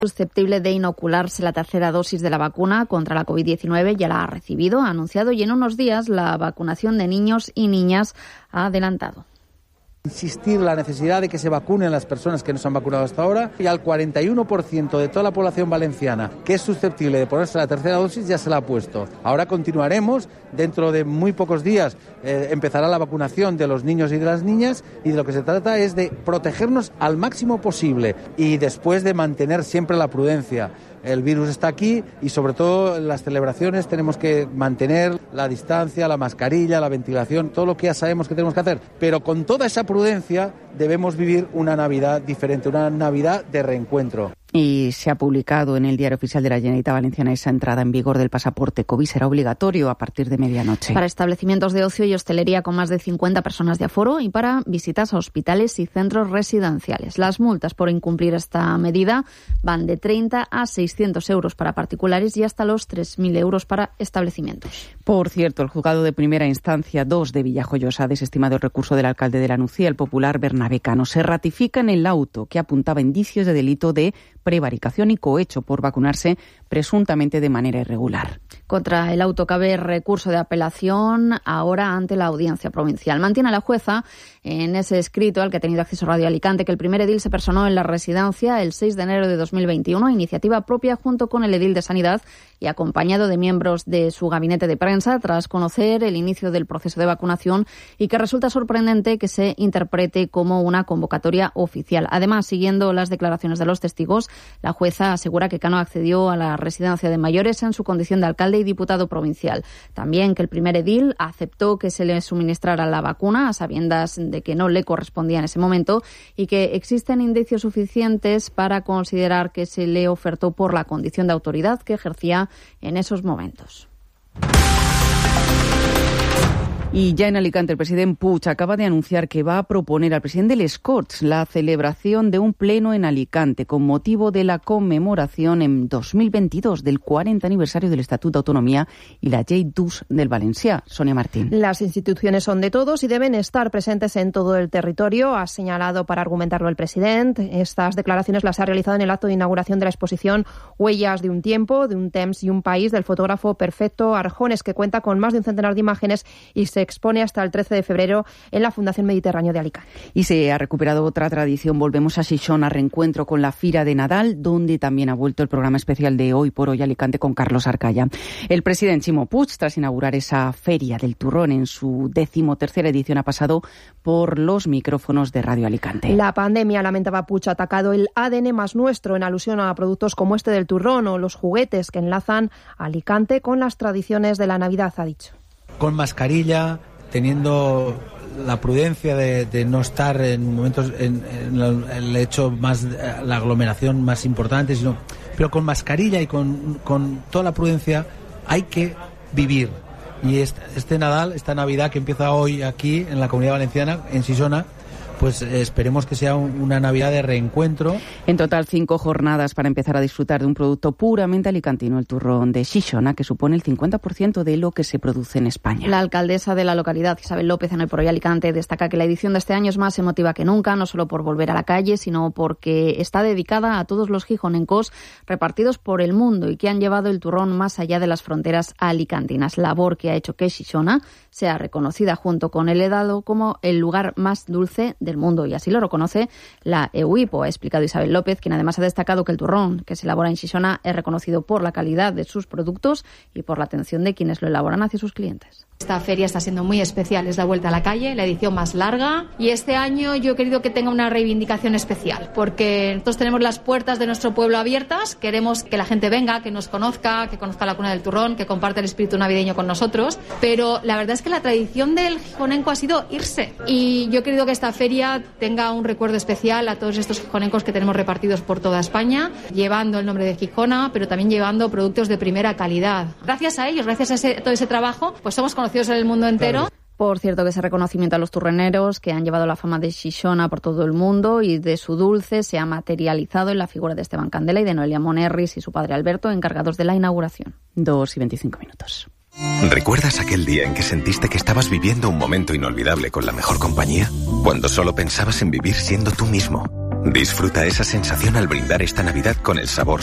Susceptible de inocularse la tercera dosis de la vacuna contra la COVID-19 ya la ha recibido, ha anunciado, y en unos días la vacunación de niños y niñas ha adelantado. Insistir la necesidad de que se vacunen las personas que no se han vacunado hasta ahora, y al 41% de toda la población valenciana que es susceptible de ponerse la tercera dosis ya se la ha puesto. Ahora continuaremos, dentro de muy pocos días empezará la vacunación de los niños y de las niñas, y de lo que se trata es de protegernos al máximo posible y después de mantener siempre la prudencia. El virus está aquí y sobre todo en las celebraciones tenemos que mantener la distancia, la mascarilla, la ventilación, todo lo que ya sabemos que tenemos que hacer. Pero con toda esa prudencia debemos vivir una Navidad diferente, una Navidad de reencuentro. Y se ha publicado en el Diario Oficial de la Generalitat Valenciana esa entrada en vigor del pasaporte COVID. Será obligatorio a partir de medianoche. Para establecimientos de ocio y hostelería con más de 50 personas de aforo y para visitas a hospitales y centros residenciales. Las multas por incumplir esta medida van de 30 a 600 euros para particulares y hasta los 3.000 euros para establecimientos. Por cierto, el juzgado de primera instancia 2 de Villajoyosa ha desestimado el recurso del alcalde de la Nucía, el popular Bernabé Cano. Se ratifica en el auto que apuntaba indicios de delito de prevaricación y cohecho por vacunarse presuntamente de manera irregular. Contra el auto cabe recurso de apelación ahora ante la Audiencia Provincial. Mantiene la jueza en ese escrito al que ha tenido acceso Radio Alicante que el primer edil se personó en la residencia el 6 de enero de 2021 a iniciativa propia junto con el edil de Sanidad y acompañado de miembros de su gabinete de prensa tras conocer el inicio del proceso de vacunación y que resulta sorprendente que se interprete como una convocatoria oficial. Además, siguiendo las declaraciones de los testigos, la jueza asegura que Cano accedió a la residencia de mayores en su condición de alcalde y diputado provincial. También que el primer edil aceptó que se le suministrara la vacuna a sabiendas de que no le correspondía en ese momento y que existen indicios suficientes para considerar que se le ofertó por la condición de autoridad que ejercía en esos momentos. Y ya en Alicante, el presidente Puig acaba de anunciar que va a proponer al presidente de les Corts la celebración de un pleno en Alicante con motivo de la conmemoración en 2022 del 40 aniversario del Estatut d'Autonomía y la Llei d'Ús del Valencià. Sonia Martín. Las instituciones son de todos y deben estar presentes en todo el territorio, ha señalado para argumentarlo el presidente. Estas declaraciones las ha realizado en el acto de inauguración de la exposición Huellas de un tiempo, de un temps y un país del fotógrafo Perfecto Arjones, que cuenta con más de un centenar de imágenes y se expone hasta el 13 de febrero en la Fundación Mediterráneo de Alicante. Y se ha recuperado otra tradición. Volvemos a Xixona, reencuentro con la Fira de Nadal, donde también ha vuelto el programa especial de Hoy por Hoy Alicante con Carlos Arcaya. El presidente Ximo Puig, tras inaugurar esa Feria del Turrón en su 13ª edición, ha pasado por los micrófonos de Radio Alicante. La pandemia, lamentaba Puig, ha atacado el ADN más nuestro, en alusión a productos como este del turrón o los juguetes que enlazan a Alicante con las tradiciones de la Navidad, ha dicho. Con mascarilla, teniendo la prudencia de no estar en momentos en el hecho más, la aglomeración más importante, pero con mascarilla y con toda la prudencia hay que vivir. Y este Nadal, esta Navidad que empieza hoy aquí en la Comunidad Valenciana, en Xixona, pues esperemos que sea una Navidad de reencuentro. En total 5 jornadas para empezar a disfrutar de un producto puramente alicantino, el turrón de Xixona, que supone el 50% de lo que se produce en España. La alcaldesa de la localidad, Isabel López, en Hoy por Hoy Alicante, destaca que la edición de este año es más emotiva que nunca, no solo por volver a la calle, sino porque está dedicada a todos los gijonencos repartidos por el mundo y que han llevado el turrón más allá de las fronteras alicantinas, labor que ha hecho que Xixona sea reconocida junto con el Edado como el lugar más dulce del mundo, y así lo reconoce la EUIPO, ha explicado Isabel López, quien además ha destacado que el turrón que se elabora en Xixona es reconocido por la calidad de sus productos y por la atención de quienes lo elaboran hacia sus clientes. Esta feria está siendo muy especial, es la Vuelta a la Calle, la edición más larga, y este año yo he querido que tenga una reivindicación especial, porque nosotros tenemos las puertas de nuestro pueblo abiertas, queremos que la gente venga, que nos conozca, que conozca la cuna del turrón, que comparte el espíritu navideño con nosotros, pero la verdad es que la tradición del gijonenco ha sido irse, y yo he querido que esta feria tenga un recuerdo especial a todos estos gijonencos que tenemos repartidos por toda España, llevando el nombre de Gijona, pero también llevando productos de primera calidad. Gracias a ellos, gracias a todo ese trabajo, pues somos conocidos en el mundo entero. Por cierto, que ese reconocimiento a los turroneros que han llevado la fama de Xixona por todo el mundo y de su dulce se ha materializado en la figura de Esteban Candela y de Noelia Monerris y su padre Alberto, encargados de la inauguración. 2:25. ¿Recuerdas aquel día en que sentiste que estabas viviendo un momento inolvidable con la mejor compañía? Cuando solo pensabas en vivir siendo tú mismo. Disfruta esa sensación al brindar esta Navidad con el sabor